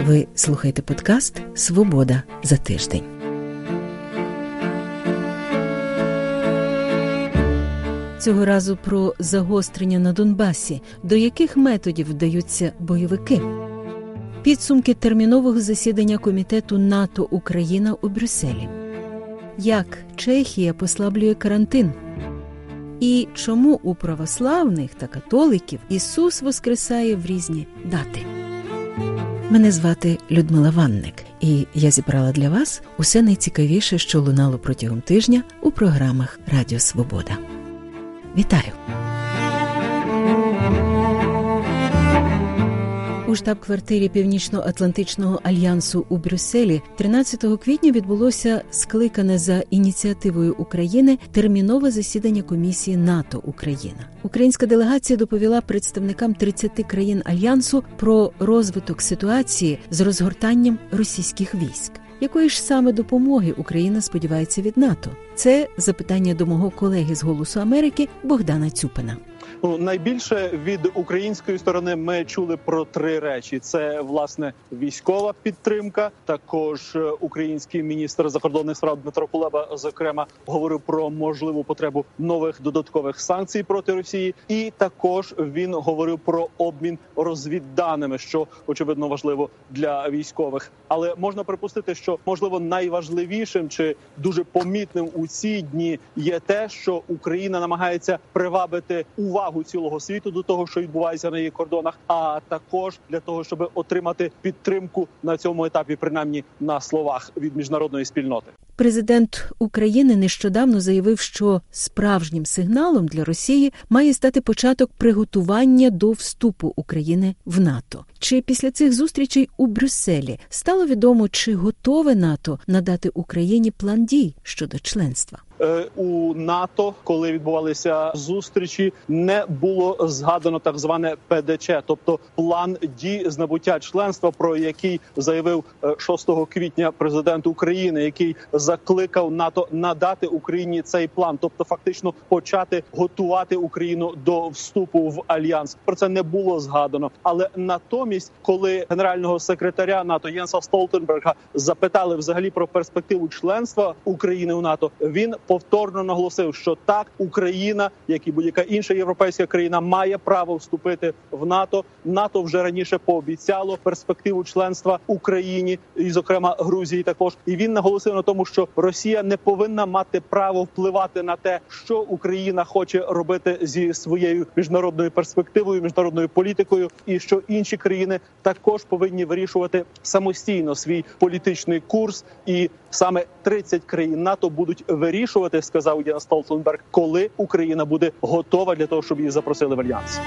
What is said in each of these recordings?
Ви слухаєте подкаст «Свобода за тиждень». Цього разу про загострення на Донбасі, до яких методів вдаються бойовики. Підсумки термінового засідання Комітету НАТО-Україна у Брюсселі. Як Чехія послаблює карантин? І чому у православних та католиків Ісус воскресає в різні дати? Мене звати Людмила Ванник, і я зібрала для вас усе найцікавіше, що лунало протягом тижня у програмах Радіо Свобода. Вітаю! У штаб-квартирі Північно-Атлантичного альянсу у Брюсселі 13 квітня відбулося скликане за ініціативою України термінове засідання комісії НАТО-Україна. Українська делегація доповіла представникам 30 країн альянсу про розвиток ситуації з розгортанням російських військ. Якої ж саме допомоги Україна сподівається від НАТО? Це запитання до мого колеги з «Голосу Америки» Богдана Цюпина. Найбільше від української сторони ми чули про три речі. Це, власне, військова підтримка. Також український міністр закордонних справ Дмитро Кулеба, зокрема, говорив про можливу потребу нових додаткових санкцій проти Росії. І також він говорив про обмін розвідданими, що, очевидно, важливо для військових. Але можна припустити, що, можливо, найважливішим чи дуже помітним у ці дні є те, що Україна намагається привабити увагу цілого світу до того, що відбувається на її кордонах, а також для того, щоб отримати підтримку на цьому етапі, принаймні на словах, від міжнародної спільноти. Президент України нещодавно заявив, що справжнім сигналом для Росії має стати початок приготування до вступу України в НАТО. Чи після цих зустрічей у Брюсселі стало відомо, чи готове НАТО надати Україні план дій щодо членства? У НАТО, коли відбувалися зустрічі, не було згадано так зване ПДЧ, тобто план дій з набуття членства, про який заявив 6 квітня президент України, який закликав НАТО надати Україні цей план, тобто фактично почати готувати Україну до вступу в альянс. Про це не було згадано. Але натомість, коли генерального секретаря НАТО Єнса Столтенберга запитали взагалі про перспективу членства України у НАТО, він повторно наголосив, що так, Україна, як і будь-яка інша європейська країна, має право вступити в НАТО. НАТО вже раніше пообіцяло перспективу членства Україні, і, зокрема, Грузії також. І він наголосив на тому, що Росія не повинна мати право впливати на те, що Україна хоче робити зі своєю міжнародною перспективою, міжнародною політикою, і що інші країни також повинні вирішувати самостійно свій політичний курс. І саме 30 країн НАТО будуть вирішувати, сказав Єнс Столтенберг, коли Україна буде готова для того, щоб її запросили в альянс.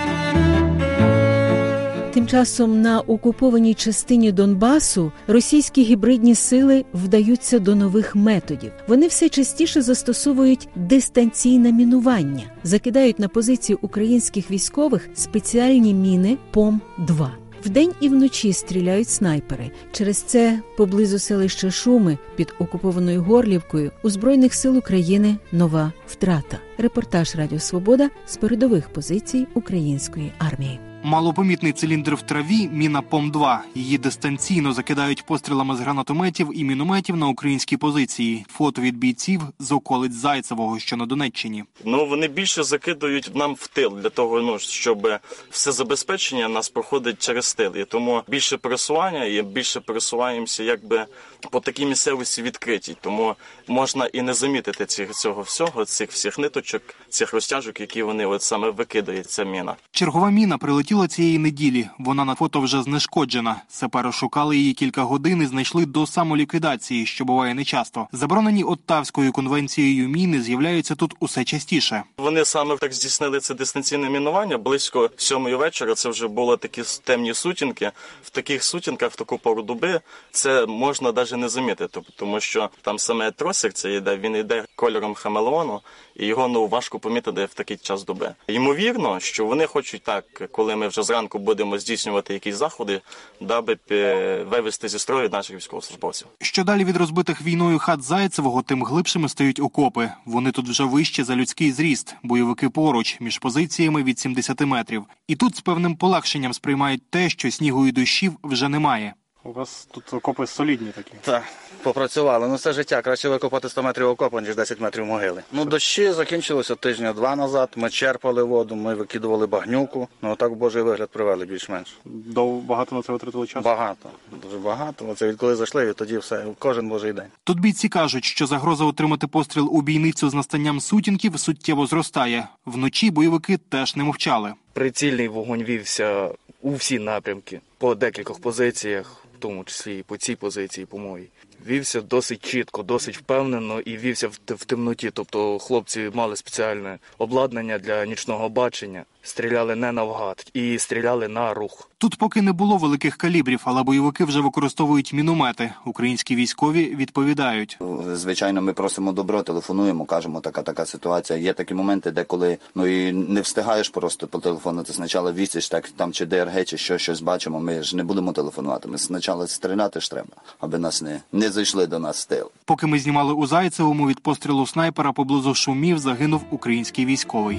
Тим часом на окупованій частині Донбасу російські гібридні сили вдаються до нових методів. Вони все частіше застосовують дистанційне мінування, закидають на позиції українських військових спеціальні міни ПОМ-2. Вдень і вночі стріляють снайпери. Через це поблизу селища Шуми під окупованою Горлівкою у Збройних сил України нова втрата. Репортаж Радіо Свобода з передових позицій української армії. Малопомітний циліндр в траві – міна ПОМ-2. Її дистанційно закидають пострілами з гранатометів і мінометів на українські позиції. Фото від бійців з околиць Зайцевого, що на Донеччині. Вони більше закидують нам в тил, для того, щоб все забезпечення нас проходить через тил. І тому більше пересування, і більше пересуваємося якби по такій місцевості відкритій. Тому можна і не замітити цього всього, цих всіх ниточок, цих розтяжок, які вони от саме викидають, ця міна. Чергова міна прилетіла цієї неділі. Вона на фото вже знешкоджена. Сапери шукали її кілька годин і знайшли до самоліквідації, що буває нечасто. Заборонені Оттавською конвенцією міни з'являються тут усе частіше. Вони саме так здійснили це дистанційне мінування. Близько 7-ї вечора це вже були такі темні сутінки. В таких сутінках, в таку пору доби, це можна навіть не замітити, тому що там саме тросик, він йде кольором хамелеону, і його важко помітити в такий час доби. Ймовірно, що вони хочуть так, коли ми вже зранку будемо здійснювати якісь заходи, даби вивести зі строю наших військовослужбовців. Що далі від розбитих війною хат Зайцевого, тим глибшими стають окопи. Вони тут вже вище за людський зріст, бойовики поруч, між позиціями від 70 метрів. І тут з певним полегшенням сприймають те, що снігу і дощів вже немає. У вас тут окопи солідні такі. Так, попрацювали. Ну це життя. Краще викопати 100 метрів окопу, ніж 10 метрів могили. Ну дощі закінчилося тижня-два назад. Ми черпали воду, ми викидували багнюку. Ну так в Божий вигляд привели більш-менш. Багато на це витратили часу? Багато. Дуже багато. Оце відколи зайшли, і тоді все. Кожен Божий день. Тут бійці кажуть, що загроза отримати постріл у бійницю з настанням сутінків суттєво зростає. Вночі бойовики теж не мовчали. Прицільний вогонь вівся у всі напрямки, по декількох позиціях, в тому числі і по цій позиції, по моїй. Вівся досить чітко, досить впевнено і вівся в темноті. Тобто хлопці мали спеціальне обладнання для нічного бачення, стріляли не навгад і стріляли на рух. Тут поки не було великих калібрів, але бойовики вже використовують міномети. Українські військові відповідають. Звичайно, ми просимо добро, телефонуємо, кажемо, така ситуація. Є такі моменти, де коли і не встигаєш просто по телефону, ти спочатку вісиш, так там чи ДРГ, чи щось бачимо, ми ж не будемо телефонувати. Ми спочатку стріляти ж треба, аби нас не зайшли до нас з тилу. Поки ми знімали у Зайцевому, від пострілу снайпера поблизу Шумів загинув український військовий.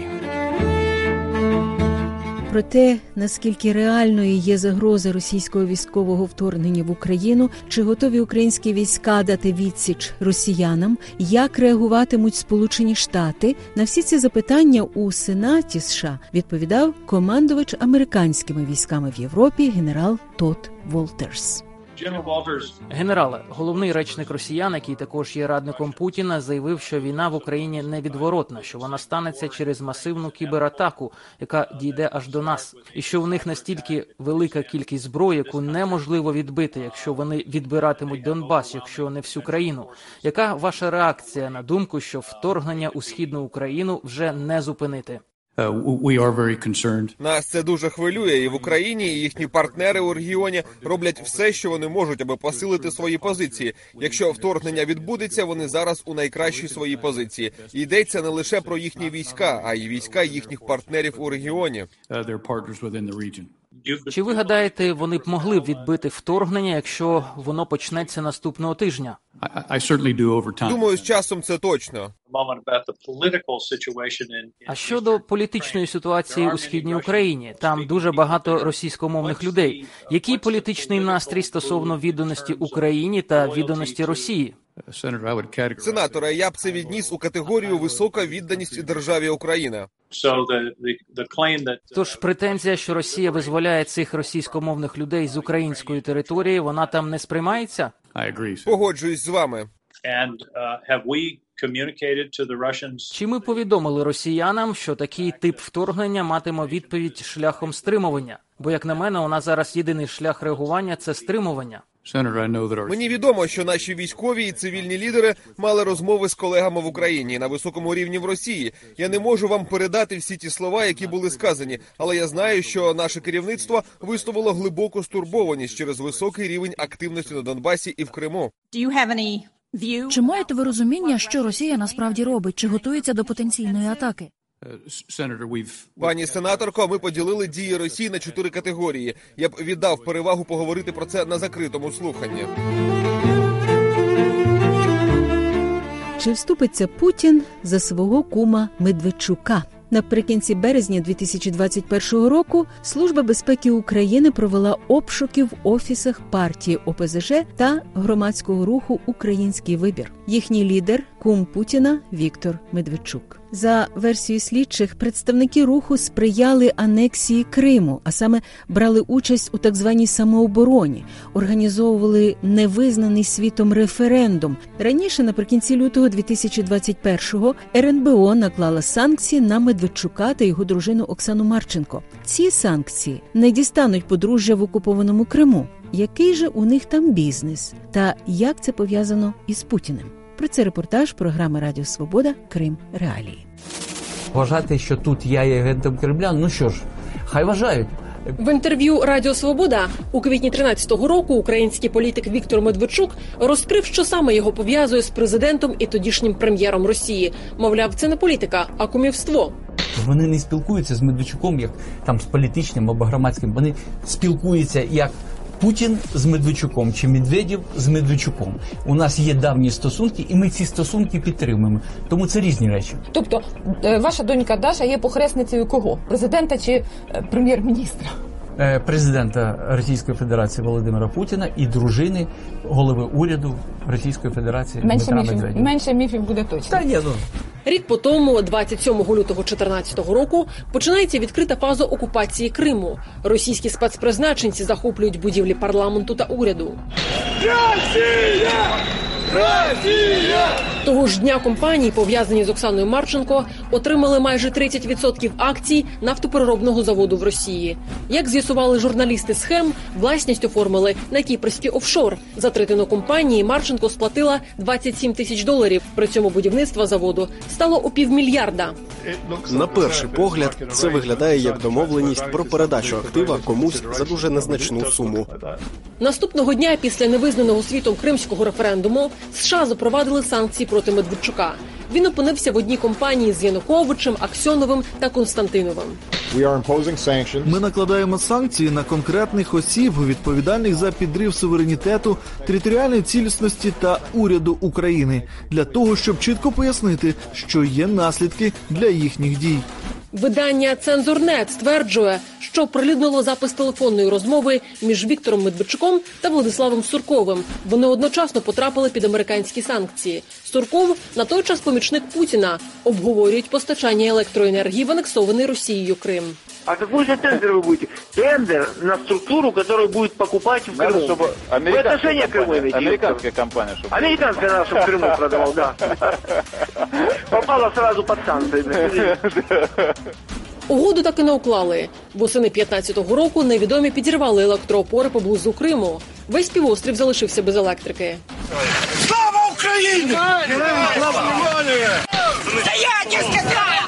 Про те, наскільки реальною є загроза російського військового вторгнення в Україну, чи готові українські війська дати відсіч росіянам, як реагуватимуть Сполучені Штати, на всі ці запитання у Сенаті США відповідав командувач американськими військами в Європі генерал Тодд Волтерс. Генерале, головний речник росіян, який також є радником Путіна, заявив, що війна в Україні невідворотна, що вона станеться через масивну кібератаку, яка дійде аж до нас, і що в них настільки велика кількість зброї, яку неможливо відбити, якщо вони відбиратимуть Донбас, якщо не всю країну. Яка ваша реакція на думку, що вторгнення у Східну Україну вже не зупинити? Нас це дуже хвилює, і в Україні, і їхні партнери у регіоні роблять все, що вони можуть, аби посилити свої позиції. Якщо вторгнення відбудеться, вони зараз у найкращій своїй позиції. І йдеться не лише про їхні війська, а й війська їхніх партнерів у регіоні. Чи ви гадаєте, вони б могли б відбити вторгнення, якщо воно почнеться наступного тижня? Думаю, з часом це точно. А щодо політичної ситуації у Східній Україні, там дуже багато російськомовних людей. Який політичний настрій стосовно відданості Україні та відданості Росії? Сенаторе, я б це відніс у категорію «висока відданість державі Україна». Тож претензія, що Росія визволяє цих російськомовних людей з української території, вона там не сприймається? Погоджуюсь з вами. Чи ми повідомили росіянам, що такий тип вторгнення матиме відповідь шляхом стримування? Бо, як на мене, у нас зараз єдиний шлях реагування – це стримування. Мені відомо, що наші військові і цивільні лідери мали розмови з колегами в Україні на високому рівні в Росії. Я не можу вам передати всі ті слова, які були сказані, але я знаю, що наше керівництво висловило глибоку стурбованість через високий рівень активності на Донбасі і в Криму. Чи маєте ви розуміння, що Росія насправді робить? Чи готується до потенційної атаки? Пані сенаторко, ми поділили дії Росії на 4 категорії. Я б віддав перевагу поговорити про це на закритому слуханні. Чи вступиться Путін за свого кума Медведчука? Наприкінці березня 2021 року Служба безпеки України провела обшуки в офісах партії ОПЗЖ та громадського руху «Український вибір». Їхній лідер – кум Путіна Віктор Медведчук. За версією слідчих, представники руху сприяли анексії Криму, а саме брали участь у так званій самообороні, організовували невизнаний світом референдум. Раніше, наприкінці лютого 2021-го, РНБО наклала санкції на Медведчука та його дружину Оксану Марченко. Ці санкції не дістануть подружжя в окупованому Криму. Який же у них там бізнес? Та як це пов'язано із Путіним? Про це репортаж програми Радіо Свобода «Крим. Реалії». Вважати, що тут я є агентом Кремля, ну що ж, хай вважають. В інтерв'ю Радіо Свобода у квітні 13-го року український політик Віктор Медведчук розкрив, що саме його пов'язує з президентом і тодішнім прем'єром Росії. Мовляв, це не політика, а кумівство. Вони не спілкуються з Медведчуком як там з політичним або громадським. Вони спілкуються як Путін з Медведчуком чи Медведєв з Медведчуком. У нас є давні стосунки, і ми ці стосунки підтримуємо. Тому це різні речі. Тобто, ваша донька Даша є похресницею кого? Президента чи прем'єр-міністра? президента Російської Федерації Володимира Путіна і дружини голови уряду Російської Федерації Дмитра Медведєва. Менше міфів буде точно. Та ні, ну. Рік по тому, 27 лютого 2014 року, починається відкрита фаза окупації Криму. Російські спецпризначенці захоплюють будівлі парламенту та уряду. Росія! Росія! Того ж дня компанії, пов'язані з Оксаною Марченко, отримали майже 30% акцій нафтопереробного заводу в Росії. Як з'ясували журналісти схем, власність оформили на кіпрський офшор. За третину компанії Марченко сплатила $27 тисяч. При цьому будівництво заводу стало у $500 мільярда. На перший погляд, це виглядає як домовленість про передачу актива комусь за дуже незначну суму. Наступного дня, після невизнаного світом кримського референдуму, США запровадили санкції проти Медведчука. Він опинився в одній компанії з Януковичем, Аксьоновим та Константиновим. Ми накладаємо санкції на конкретних осіб, відповідальних за підрив суверенітету, територіальної цілісності та уряду України, для того, щоб чітко пояснити, що є наслідки для їхніх дій. Видання «Цензорнет» стверджує, що оприлюднило запис телефонної розмови між Віктором Медведчуком та Владиславом Сурковим. Вони одночасно потрапили під американські санкції. Сурков – на той час помічник Путіна. Обговорюють постачання електроенергії в анексований Росією Крим. А какой же тендер вы будете? Тендер на структуру, которая будет покупать в Крыму. Чтобы американская компания. Чтобы... Американская наша в Крыму продавала, да. Попала сразу под санкции. Угоду так і не уклали. Восени 15-го року невідомі підірвали електроопори поблизу Криму. Весь півострів залишився без електрики. Слава Україні! Стоять, я сказав!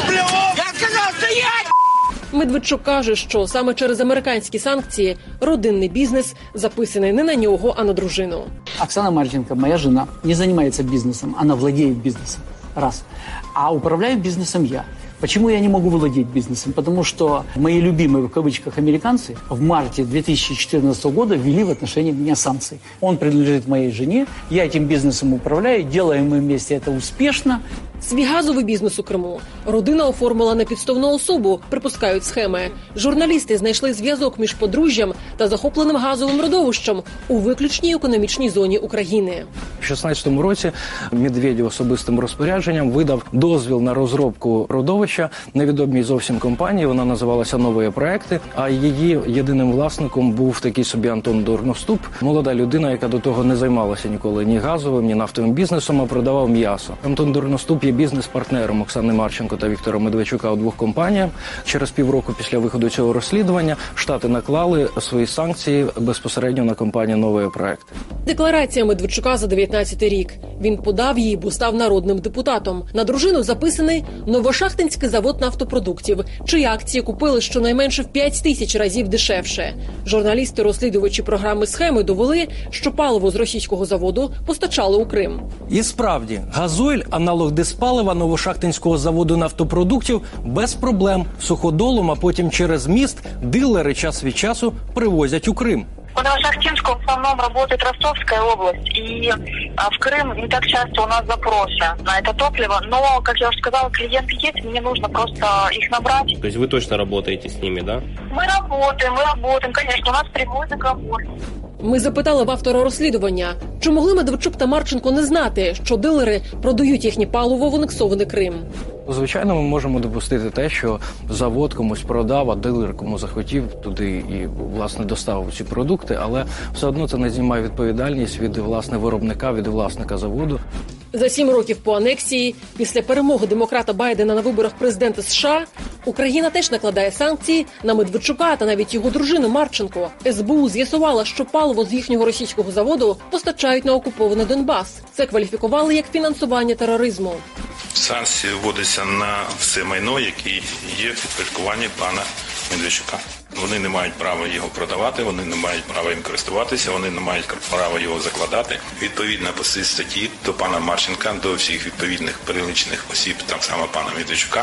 Я сказав, стоять! Медведчук каже, що саме через американські санкції родинний бізнес записаний не на нього, а на дружину. Оксана Марченко, моя жена, не занимается бизнесом, она владеет бизнесом. Раз. А управляю бизнесом я. Почему я не могу владеть бизнесом? Потому что мои любимые, в кавычках, американцы в марте 2014 года ввели в отношении меня санкции. Он принадлежит моей жене, я этим бизнесом управляю, делаем мы вместе это успешно. Свій газовий бізнес у Криму родина оформила на підставну особу, припускають схеми. Журналісти знайшли зв'язок між подружжям та захопленим газовим родовищем у виключній економічній зоні України. У 2016 році Медведєв особистим розпорядженням видав дозвіл на розробку родовища невідомій зовсім компанії, вона називалася «Нові проекти», а її єдиним власником був такий собі Антон Дорноступ, молода людина, яка до того не займалася ніколи ні газовим, ні нафтовим бізнесом, а продавав м'ясо. Антон Дорноступ є бізнес-партнером Оксани Марченко та Віктора Медведчука у двох компаніях. Через півроку після виходу цього розслідування Штати наклали свої санкції безпосередньо на компанію «Нові проекти». Декларація Медведчука за 19-й рік. Він подав її, бо став народним депутатом. На дружину записаний Новошахтинський завод нафтопродуктів, чиї акції купили щонайменше в 5 тисяч разів дешевше. Журналісти, розслідувачі програми «Схеми» довели, що паливо з російського заводу постачали у Крим. І справді, газойль, аналог диспалива Новошахтинського заводу нафтопродуктів, без проблем суходолом, а потім через міст дилери час від часу привозять у Крим. По Новошахтинску в основном работает Ростовская область, и в Крым не так часто у нас запросы на это топливо. Но, как я уже сказала, клиенты есть, мне нужно просто их набрать. То есть вы точно работаете с ними, да? Мы работаем, конечно, у нас прямой договор. Ми запитали в автора розслідування, чи могли Медведчук та Марченко не знати, що дилери продають їхнє паливо в анексований Крим. Звичайно, ми можемо допустити те, що завод комусь продав, а дилер кому захотів туди і, власне, доставив ці продукти, але все одно це не знімає відповідальність від, власне, виробника, від власника заводу. За 7 років по анексії, після перемоги демократа Байдена на виборах президента США, Україна теж накладає санкції на Медведчука та навіть його дружину Марченко. СБУ з'ясувала, що паливо з їхнього російського заводу постачають на окупований Донбас. Це кваліфікували як фінансування тероризму. Санкції вводяться на все майно, яке є в підпорядкуванні пана Медведчука. Вони не мають права його продавати, вони не мають права їм користуватися, вони не мають права його закладати. Відповідно по цій статті до пана Марченка, до всіх відповідних перелічених осіб, так само пана Медведчука,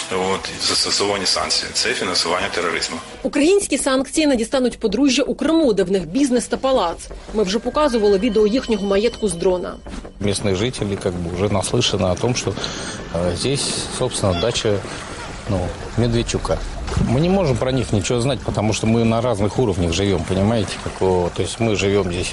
застосовані санкції. Це фінансування тероризму. Українські санкції не дістануть подружжя у Криму, де в них бізнес та палац. Ми вже показували відео їхнього маєтку з дрона. Местные жители уже наслышаны о том, что здесь, собственно, дача Медведчука. Мы не можем про них ничего знать, потому что мы на разных уровнях живем, понимаете? То есть мы живем здесь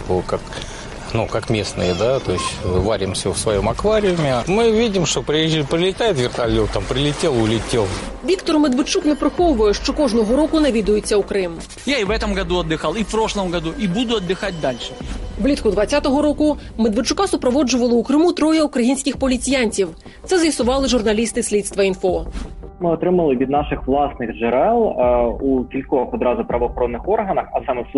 как местные, да, то есть варимся в своем аквариуме. Мы видим, что прилетает вертолет, там прилетел, улетел. Віктор Медведчук не приховує, що кожного року навідується у Крим. Я і в этом году отдыхал, і в прошлом году, і буду отдыхать дальше. Влітку 2020 року Медведчука супроводжувало у Криму 3 українських поліціянтів. Це з'ясували журналісти Слідства.Інфо. Ми отримали від наших власних джерел у кількох одразу правоохоронних органах, а саме в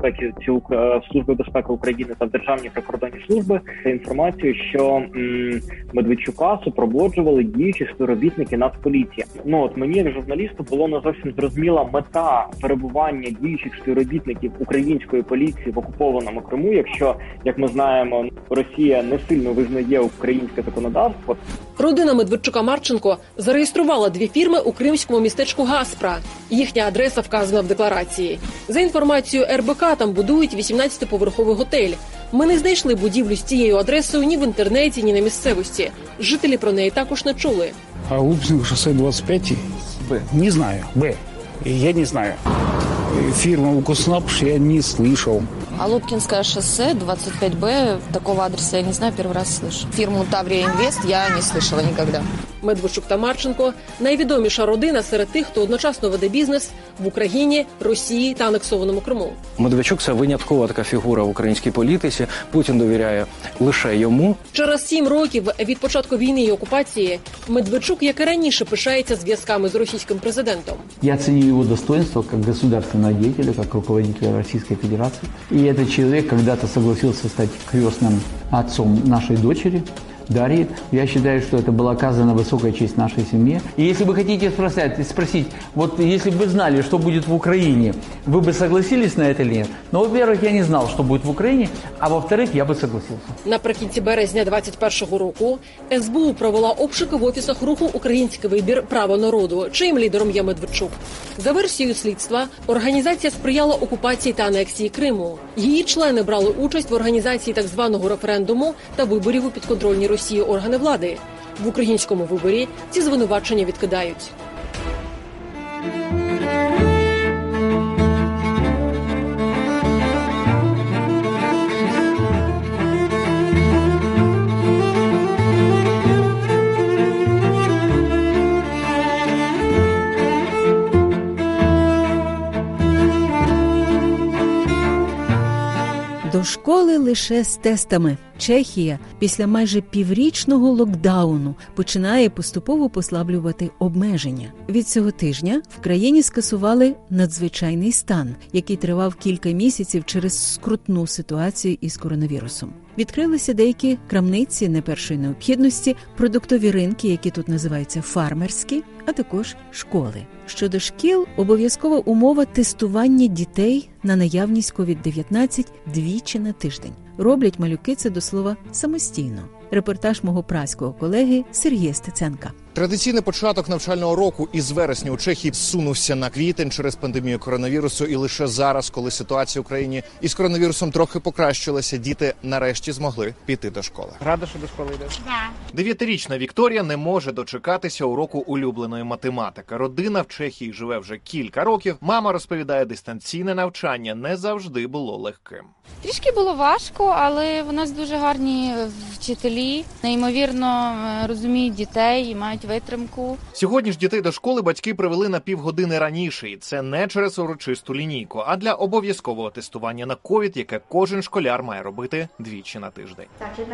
Службі безпеки України та в Державній прикордонній службі, інформацію, що Медведчука супроводжували діючі співробітники Нацполіції. Мені, як журналісту, було не зовсім зрозуміла мета перебування діючих співробітників української поліції в окупованому Криму, якщо, як ми знаємо, Росія не сильно визнає українське законодавство. Родина Медведчука-Марченко зареєструвала 2 фірми у кримському містечку Гаспра. Їхня адреса вказана в декларації. За інформацією РБК, там будують 18-поверховий готель. Ми не знайшли будівлю з цією адресою ні в інтернеті, ні на місцевості. Жителі про неї також не чули. А Лупсинг шоссе 25? Б. Не знаю. Б. Я не знаю. Фирма «Укуснапш» я не слышал. А Лубкинское шоссе, 25Б, такого адреса я не знаю, первый раз слышу. Фирму «Таврия Инвест» я не слышала никогда. Медведчук та Марченко – найвідоміша родина серед тих, хто одночасно веде бізнес в Україні, Росії та анексованому Криму. Медведчук – це виняткова така фігура в українській політиці. Путін довіряє лише йому. Через 7 років від початку війни і окупації Медведчук, як і раніше, пишається зв'язками з російським президентом. Я ценю его достоинство как государственного деятеля, как руководителя Российской Федерации. И этот человек когда-то согласился стать крестным отцом нашей дочери, Дарьи. Я считаю, что это была оказана высокая честь нашей семье. И если вы хотите спросить, вот если бы вы знали, что будет в Украине, вы бы согласились на это или нет? Ну, во-первых, я не знал, что будет в Украине, а во-вторых, я бы согласился. Наприкінці березня 2021 року СБУ провела обшуки в офісах руху «Український вибір. Право народу», чиїм лідером є Медведчук. За версією слідства, організація сприяла окупації та анексії Криму. Її члени брали участь в організації так званого референдуму та виборів у підконтрольній Росії органи влади. В українському виборі ці звинувачення відкидають. До школи лише з тестами. Чехія після майже піврічного локдауну починає поступово послаблювати обмеження. Від цього тижня в країні скасували надзвичайний стан, який тривав кілька місяців через скрутну ситуацію із коронавірусом. Відкрилися деякі крамниці не першої необхідності, продуктові ринки, які тут називаються фармерські, а також школи. Щодо шкіл, обов'язкова умова тестування дітей на наявність COVID-19 двічі на тиждень. Роблять малюки це, до слова, самостійно. Репортаж мого празького колеги Сергія Стеценка. Традиційний початок навчального року із вересня у Чехії зсунувся на квітень через пандемію коронавірусу, і лише зараз, коли ситуація в Україні із коронавірусом трохи покращилася, діти нарешті змогли піти до школи. Рада, що до школи йдеш? Да. 9-річна Вікторія не може дочекатися уроку улюбленої математики. Родина в Чехії живе вже кілька років. Мама розповідає, дистанційне навчання не завжди було легким. Трішки було важко, але в нас дуже гарні вчителі, неймовірно розуміють дітей і мають витримку. Сьогодні ж дітей до школи батьки привели на півгодини раніше, і це не через урочисту лінійку, а для обов'язкового тестування на ковід, яке кожен школяр має робити двічі на тиждень.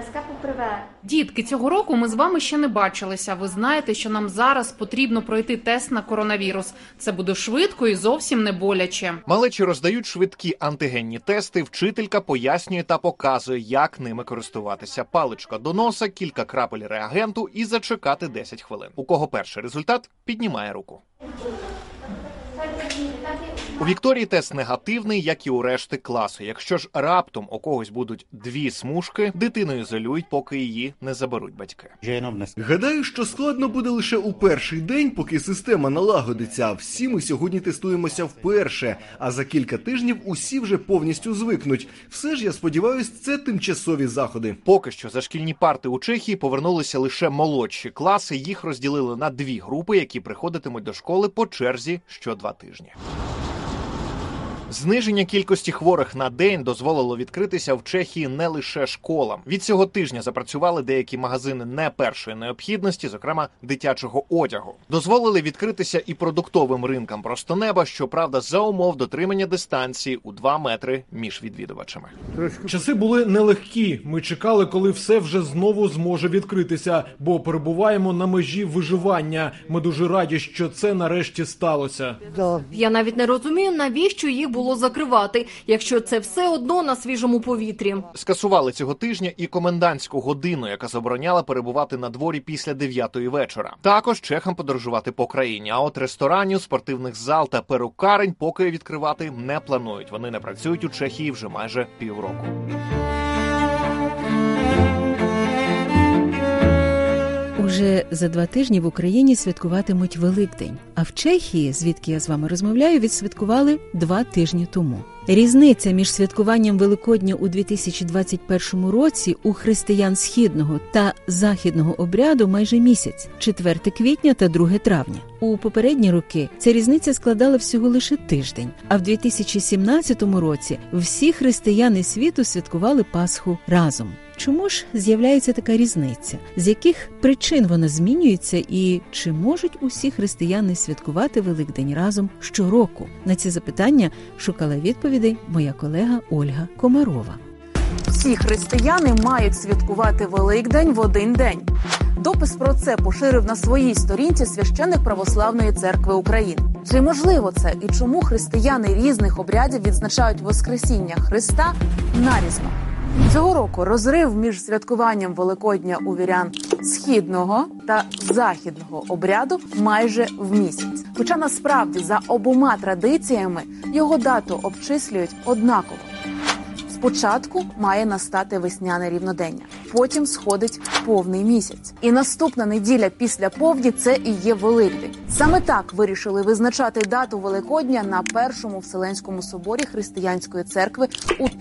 Дітки, цього року ми з вами ще не бачилися. Ви знаєте, що нам зараз потрібно пройти тест на коронавірус. Це буде швидко і зовсім не боляче. Малечі роздають швидкі антигенні тести, вчителька пояснює та показує, як ними користуватися. Паличка до носа, кілька крапель реагенту і зачекати 10 хвилин. У кого перший результат, піднімає руку. У Вікторії тест негативний, як і у решти класу. Якщо ж раптом у когось будуть 2 смужки, дитину ізолюють, поки її не заберуть батьки. Гадаю, що складно буде лише у перший день, поки система налагодиться. Всі ми сьогодні тестуємося вперше, а за кілька тижнів усі вже повністю звикнуть. Все ж, я сподіваюся, це тимчасові заходи. Поки що за шкільні парти у Чехії повернулися лише молодші класи. Їх розділили на 2 групи, які приходитимуть до школи по черзі що 2 тижні. Зниження кількості хворих на день дозволило відкритися в Чехії не лише школам. Від цього тижня запрацювали деякі магазини не першої необхідності, зокрема дитячого одягу. Дозволили відкритися і продуктовим ринкам просто неба, щоправда, за умов дотримання дистанції у 2 метри між відвідувачами. Часи були нелегкі. Ми чекали, коли все вже знову зможе відкритися, бо перебуваємо на межі виживання. Ми дуже раді, що це нарешті сталося. Я навіть не розумію, навіщо їх було закривати, якщо це все одно на свіжому повітрі. Скасували цього тижня і комендантську годину, яка забороняла перебувати на дворі після 9-ї вечора. Також чехам подорожувати по країні, а от ресторанів, спортивних зал та перукарень поки відкривати не планують. Вони не працюють у Чехії вже майже півроку. Уже за 2 тижні в Україні святкуватимуть Великдень, а в Чехії, звідки я з вами розмовляю, відсвяткували 2 тижні тому. Різниця між святкуванням Великодня у 2021 році у християн східного та західного обряду майже місяць – 4 квітня та 2 травня. У попередні роки ця різниця складала всього лише тиждень, а в 2017 році всі християни світу святкували Пасху разом. Чому ж з'являється така різниця? З яких причин вона змінюється і чи можуть усі християни святкувати Великдень разом щороку? На ці запитання шукала відповідей моя колега Ольга Комарова. Всі християни мають святкувати Великдень в один день. Допис про це поширив на своїй сторінці священник Православної церкви України. Чи можливо це і чому християни різних обрядів відзначають Воскресіння Христа нарізно? Цього року розрив між святкуванням Великодня у вірян східного та західного обряду майже в місяць. Хоча насправді за обома традиціями його дату обчислюють однаково. Спочатку має настати весняне рівнодення, потім сходить повний місяць. І наступна неділя після повні – це і є Великдень. Саме так вирішили визначати дату Великодня на Першому Вселенському соборі Християнської церкви у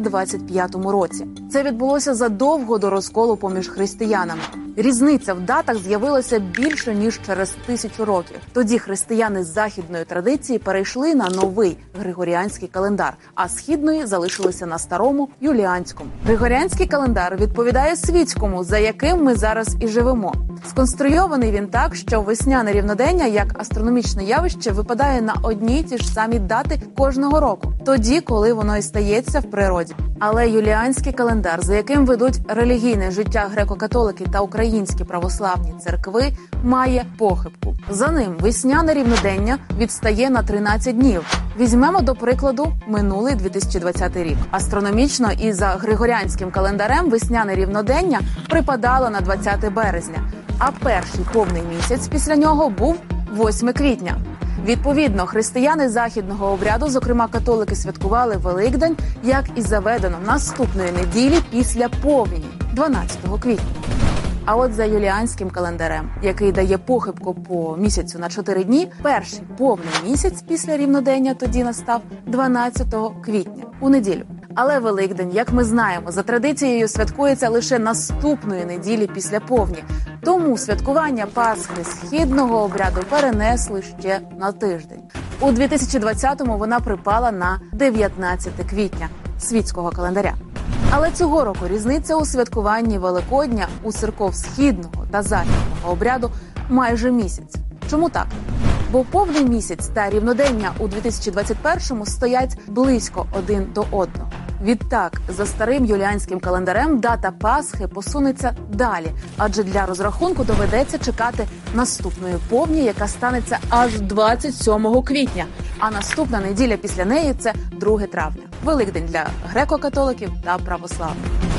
325 році. Це відбулося задовго до розколу поміж християнами. Різниця в датах з'явилася більше, ніж через 1000 років. Тоді християни з західної традиції перейшли на новий григоріанський календар, а східної залишилися на старому юліанському. Григоріанський календар відповідає світському, за яким ми зараз і живемо. Сконструйований він так, що весняне рівнодення, як астрономічне явище, випадає на одні й ті ж самі дати кожного року, тоді, коли воно і стається в природі. Але юліанський календар, за яким ведуть релігійне життя греко-католики та українські православні церкви, має похибку. За ним весняне рівнодення відстає на 13 днів. Візьмемо, до прикладу, минулий 2020 рік. Астрономічно і за григоріанським календарем весняне рівнодення припадало на 20 березня, а перший повний місяць після нього був 8 квітня. Відповідно, християни західного обряду, зокрема католики, святкували Великдень, як і заведено, наступної неділі після повені, 12 квітня. А от за юліанським календарем, який дає похибку по місяцю на 4 дні, перший повний місяць після рівнодення тоді настав 12 квітня, у неділю. Але Великдень, як ми знаємо, за традицією святкується лише наступної неділі після повні. Тому святкування Пасхи східного обряду перенесли ще на тиждень. У 2020-му вона припала на 19 квітня світського календаря. Але цього року різниця у святкуванні Великодня у церков східного та західного обряду майже місяць. Чому так? Бо повний місяць та рівнодення у 2021-му стоять близько один до одного. Відтак, за старим юліанським календарем дата Пасхи посунеться далі, адже для розрахунку доведеться чекати наступної повні, яка станеться аж 27 квітня, а наступна неділя після неї – це 2 травня. Великдень для греко-католиків та православних.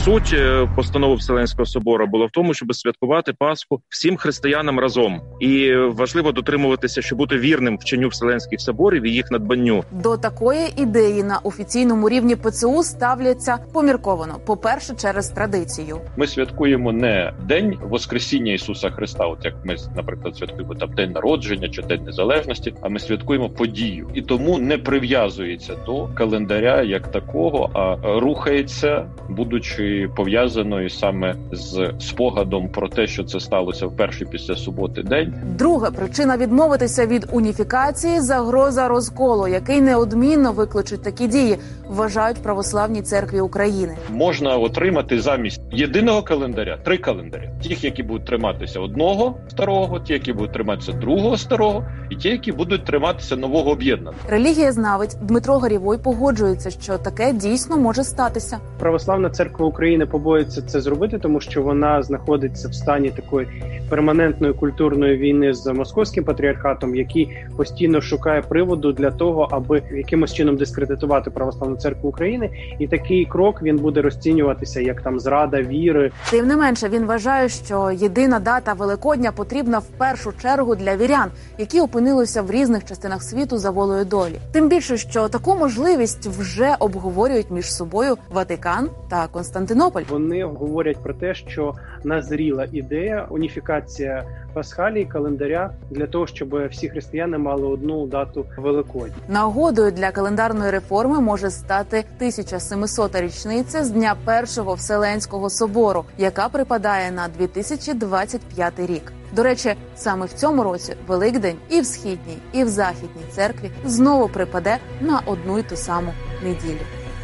Суть постанови Вселенського собору була в тому, щоб святкувати Пасху всім християнам разом. І важливо дотримуватися, щоб бути вірним вченню Вселенських соборів і їх надбанню. До такої ідеї на офіційному рівні ПЦУ ставляться помірковано. По-перше, через традицію. Ми святкуємо не День Воскресіння Ісуса Христа, от як ми, наприклад, святкуємо там День народження чи День Незалежності, а ми святкуємо подію. І тому не прив'язується до календаря як такого, а рухається, будучи пов'язаною саме з спогадом про те, що це сталося в перший після суботи день. Друга причина відмовитися від уніфікації – загроза розколу, який неодмінно викличуть такі дії, вважають в Православній церкві України. Можна отримати замість єдиного календаря 3 календарі. Ті, які будуть триматися одного старого, ті, які будуть триматися другого старого, і ті, які будуть триматися нового об'єднаного. Релігієзнавець Дмитро Гарєвой погоджується, що таке дійсно може статися. Православна церква України побоїться це зробити, тому що вона знаходиться в стані такої перманентної культурної війни з московським патріархатом, який постійно шукає приводу для того, аби якимось чином дискредитувати Православну церкву України. І такий крок він буде розцінюватися як там зрада віри. Тим не менше, він вважає, що єдина дата Великодня потрібна в першу чергу для вірян, які опинилися в різних частинах світу за волею долі. Тим більше, що таку можливість вже обговорюють між собою Ватикан та Константинополь. Вони говорять про те, що назріла ідея уніфікація пасхалії, календаря, для того, щоб всі християни мали одну дату Великодня. Нагодою для календарної реформи може стати 1700-та річниця з дня Першого Вселенського собору, яка припадає на 2025 рік. До речі, саме в цьому році Великдень і в Східній, і в Західній церкві знову припаде на одну й ту саму неділю.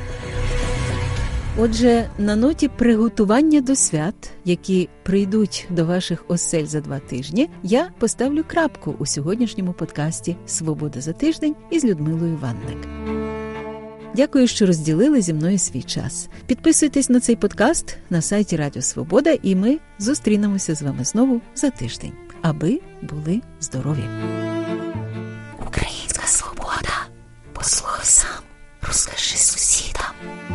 Отже, на ноті приготування до свят, які прийдуть до ваших осель за 2 тижні, я поставлю крапку у сьогоднішньому подкасті «Свобода за тиждень» із Людмилою Ванник. Дякую, що розділили зі мною свій час. Підписуйтесь на цей подкаст на сайті Радіо Свобода, і ми зустрінемося з вами знову за тиждень, аби були здорові. Українська свобода. Послухай сам, розкажи сусідам.